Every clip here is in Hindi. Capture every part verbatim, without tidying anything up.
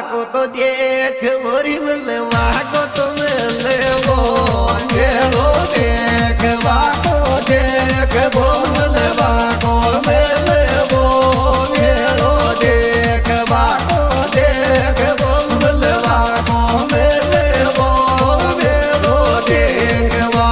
को तो देख मोरी मिलवा को तो मिले वो मेलो देखवा को देख वो मिलवा को मिले वो मेलो देखवा को देख वो मिलवा को मिले वो मेलो देखवा।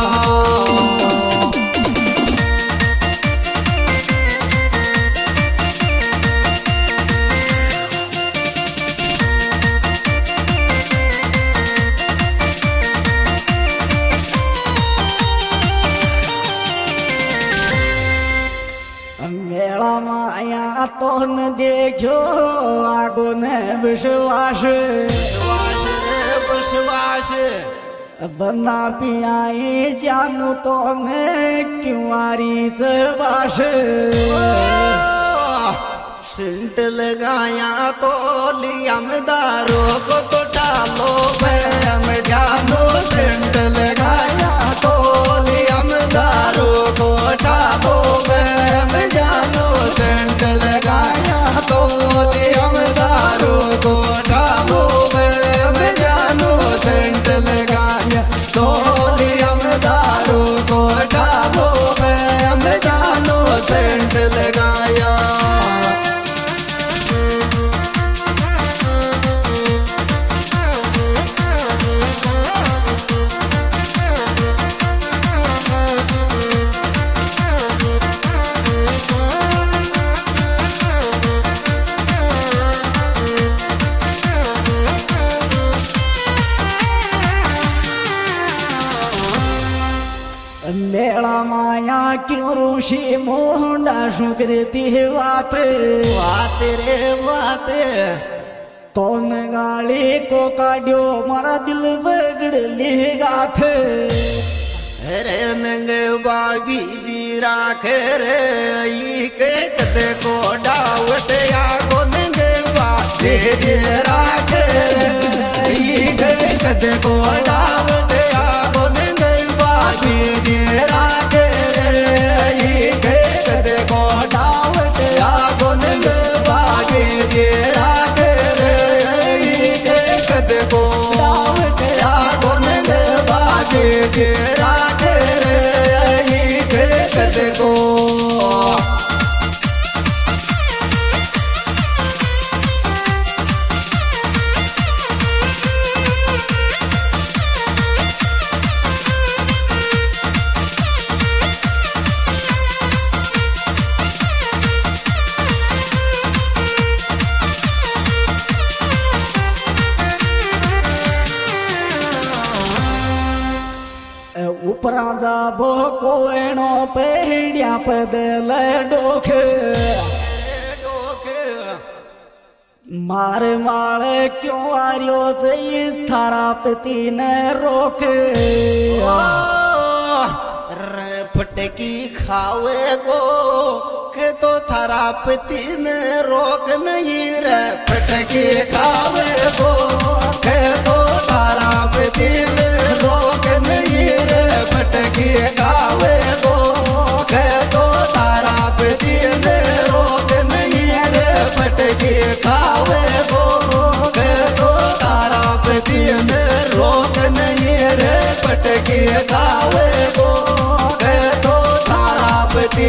मेला माया तो न देखो आगो न विश्वास विश्वास रे विश्वास बना पियाए जानू तो मैं क्योंवारी चबास सिंट लगाया तो लिया में दारो को तो डालो मैं जानो सिंट लगाया तो लिया में दारो को डालो मैं जानो सिंट लगाया तो लिया में दारो को डालो मैं जानो सिंट लगाया तो लिया में दारो को डालो मैं जानो सिंट लगाया। मेला माया क्यों ऋषि मोहंडा सुकृति बात बात रे बात तो न गाली को काढ़ो मारा दिल बगड़ ली गाथ रे नंगे बागी जी राखे रे ई के कदे को डावट या को नंगे बागे जी राखे रे ई के कदे को डावट या को नंगे बागी जी राखे रे ई के कदे को डावट या को नंगे बागी जी राखे रे ई के कदे को डावट या को नंगे बागी जी राखे रे ई के कदे को। उपरा जाबो कोएणो पेड़िया पदल डोख मार माल क्यों आर्यो जई थारा पति न रोक रे फटकी खावे को के तो थारा पति न रोक नहीं रे फटकी खावे को के तो थारा पति न रोक नहीं रे फटकी खावे को के तो थारा पति न रोक नहीं रे फटकी खावे को के तो तारा पति न रोक नहीं रे फटकी खावे को के तो तारा पति।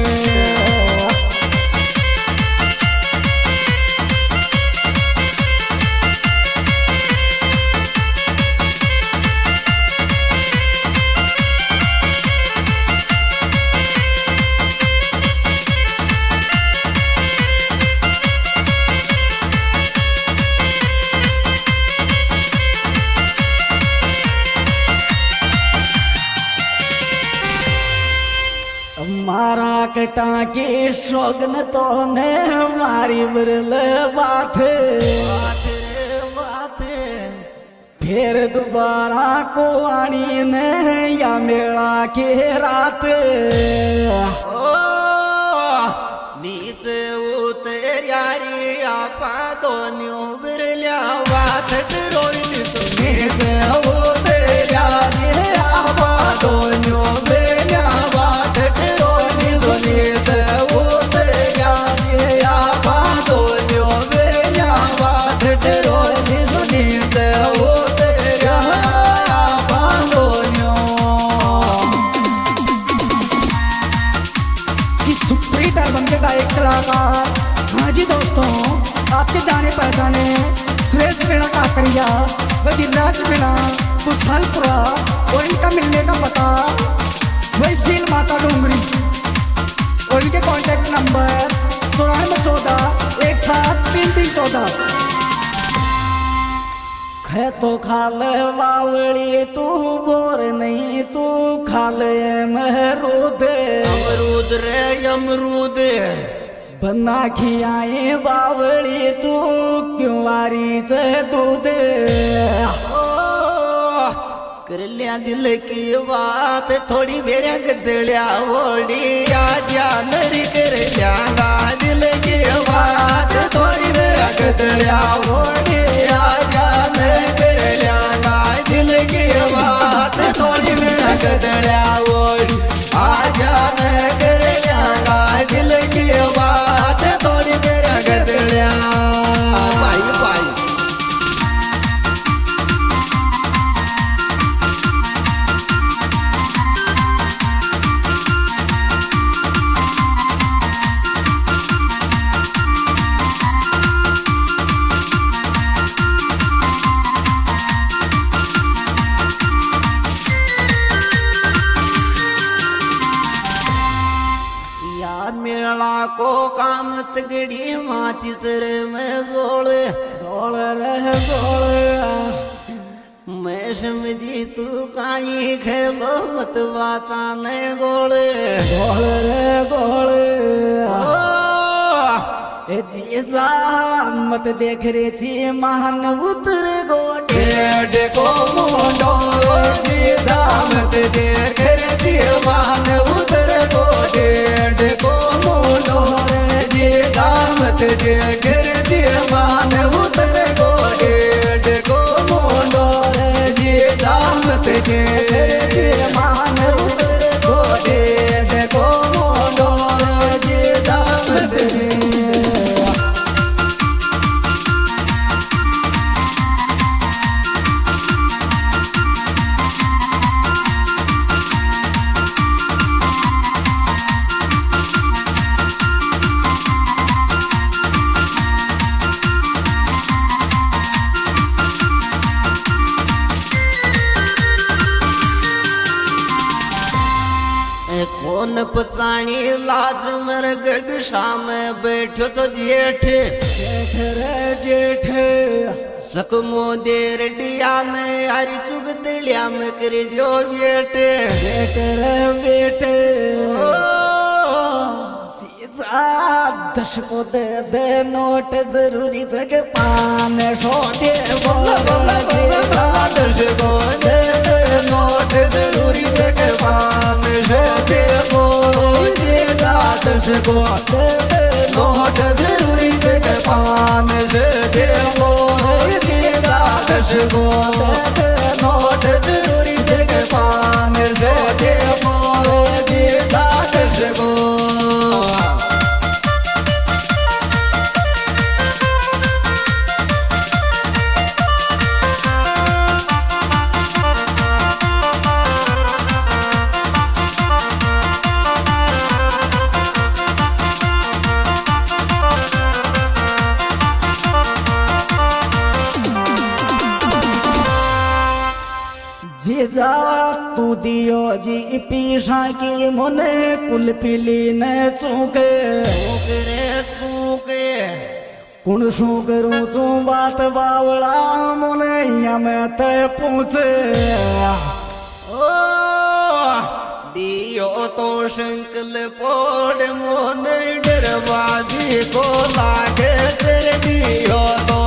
मारा कटा के शोगन तो ने हमारी बरल बात बात रे बात फिर दोबारा को आनी ने या मेला के रात ओ नीचे उतर यारी आपा दोनों बिरलिया बात रोई तो नीचे उतर यारी आपा दोनों बिरलिया बात रोई तो नीचे उतर यारी आपा दोनों बिरलिया बात रोई बड़ी नाच बिना कुशलपुरा और इनका मिलने का पता वही सील माता डोंगरी और इनके कॉन्टेक्ट नंबर चौरानवे चौदह एक सात तीन तीन चौदह। खे तो खाले बावड़ी तू बोर नहीं तू खाले अमरूद अमरूद रे अमरूद बना खियाए बावड़ी तू क्यों वारी से दूध कर लिया दिल की बात थोड़ी मेरे गदड़िया ओड़ी आ जान री कर लिया दिल की बात थोड़ी मेरा गदड़िया ओड़ी आ जान कर लिया दिल की बात थोड़ी मेरा गदड़िया ओड़ी आ जान कर लिया दिल की बात थोड़ी मेरा गदड़िया भाई भाई। मेला को काम तगड़ी माचिस रे में जोड़े जोड़ रहे जोड़ मैं समझी तू काई खेलो मत बाता ने गोले गोल रे गोल ए जीजा मत देख रे जी महान उतर गोटे देखो मुंडो जीजा मत देख रे जी महान उतर गोटे देखो मुंडो जीजा मत देख रे जी महान उतर गोटे देखो मुंडो जीजा मत देख रे महान उतर गोटे देखो मुंडो जीजा मत देख। कौन पचानी लाज मर गग शाम बैठो तो जेठ जेठ रे जेठ सकमो देर डिया ने हरी चुग दिलिया में कर जो बेट बेट रे बेट जीजा दस को दे दे नोट जरूरी जगह पान सो दे बोला बोला बोला दस को दे दे नोट जरूरी जगह पान सो दे दस को नोट जरूरी जगह पान से देवो दस को नोट जरूरी जगह पान से देवो दस को। जीजा तू दियो जी पीसा की मुने कुल पिली ने चूके चूके चूके कुण शू करूं चू बात बावड़ा मुने मैं ते पूछे ओ दियो तो शंकल पोड़ मोने डरवादी को लागे तेरे दियो तो